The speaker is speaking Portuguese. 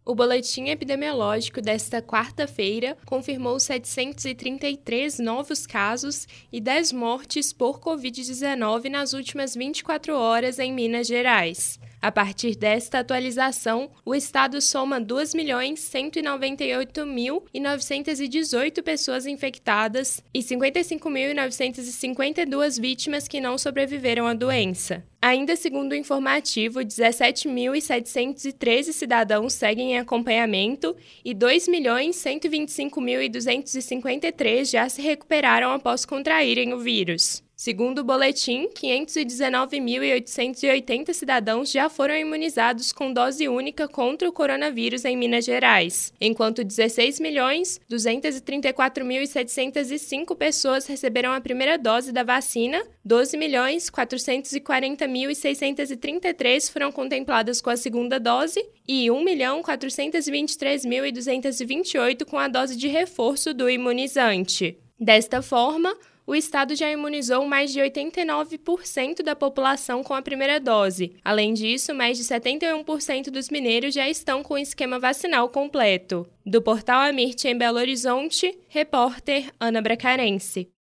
O boletim epidemiológico desta quarta-feira confirmou 733 novos casos e 10 mortes por Covid-19 nas últimas 24 horas em Minas Gerais. A partir desta atualização, o estado soma 2.198.918 pessoas infectadas e 55.952 vítimas que não sobreviveram à doença. Ainda segundo o informativo, 17.713 cidadãos seguem em acompanhamento e 2.125.253 já se recuperaram após contraírem o vírus. Segundo o boletim, 519.880 cidadãos já foram imunizados com dose única contra o coronavírus em Minas Gerais, enquanto 16.234.705 pessoas receberam a primeira dose da vacina, 12.440.633 foram contempladas com a segunda dose e 1.423.228 com a dose de reforço do imunizante. Desta forma, o estado já imunizou mais de 89% da população com a primeira dose. Além disso, mais de 71% dos mineiros já estão com o esquema vacinal completo. Do portal Amirte em Belo Horizonte, repórter Ana Bracarense.